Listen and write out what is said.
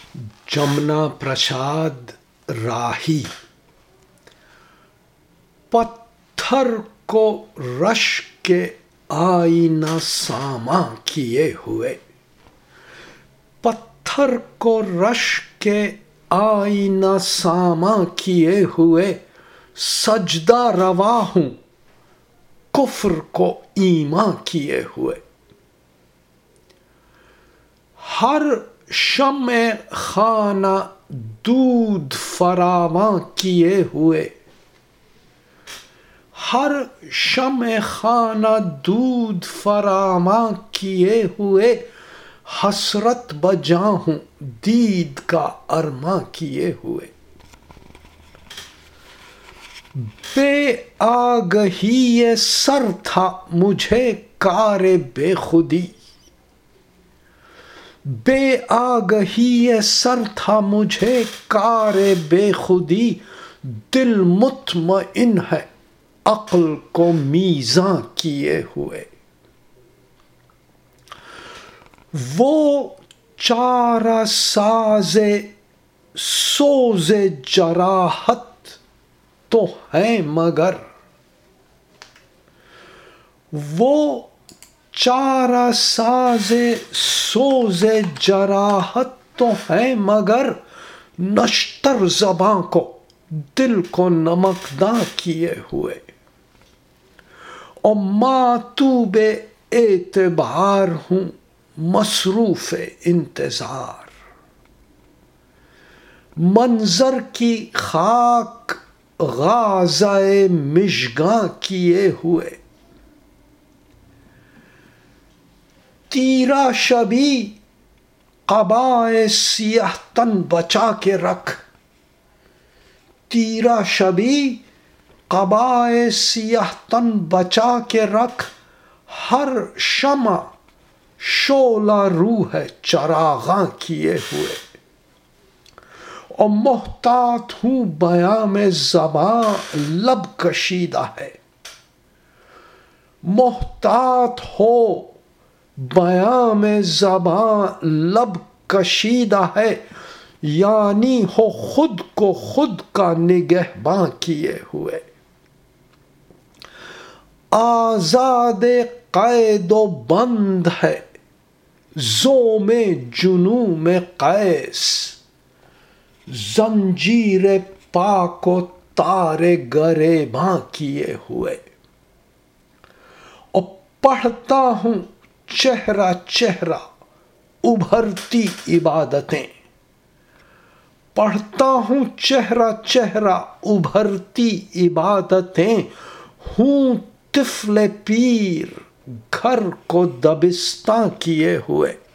जमुना प्रसाद राही। पत्थर को रश के आईना सामा किए हुए, पत्थर को रश के आईना सामा किए हुए सजदा रवा हूं कुफ्र को ईमा किए हुए। हर शम्ए खाना दूध फरावा किए हुए, हर शम्ए खाना दूध फरावा किए हुए हसरत बजा हूं दीद का अरमा किए हुए। बेआगही ये सर था मुझे कारे बेखुदी, बेआगही ये सर था मुझे कारे बेखुदी। दिल मुतमइन है अक्ल को मीज़ां किए हुए। वो चारा साजे सोजे जराहत तो है मगर, वो चारा साजे सोजे जराहत तो है मगर नश्तर ज़बां को दिल को नमकदां किए हुए। और मातूबे एतबार हूं मसरूफ़ इंतज़ार, मंजर की खाक गाज़ाए मिशगां किए हुए। तीरा शबी क़बाए सियाह तन बचा के रख, तीरा शबी क़बाए सियाह तन बचा के रख। हर शमा शोला रूह है चरागां किए हुए। और मोहतात हूं बयां में ज़बां लब कशीदा है, मोहतात हो बयां में ज़बां लब कशीदा है। यानी हो खुद को खुद का निगहबां किए हुए। आज़ादे क़ैदो बंद है ज़ोमे जुनू में कैस, जंजीरे पाको तारे गरेबां किए हुए। और पढ़ता हूं चेहरा चेहरा उभरती इबादतें, पढ़ता हूं चेहरा चेहरा उभरती इबादतें। हूं तिफले पीर घर को दबिस्तां किए हुए।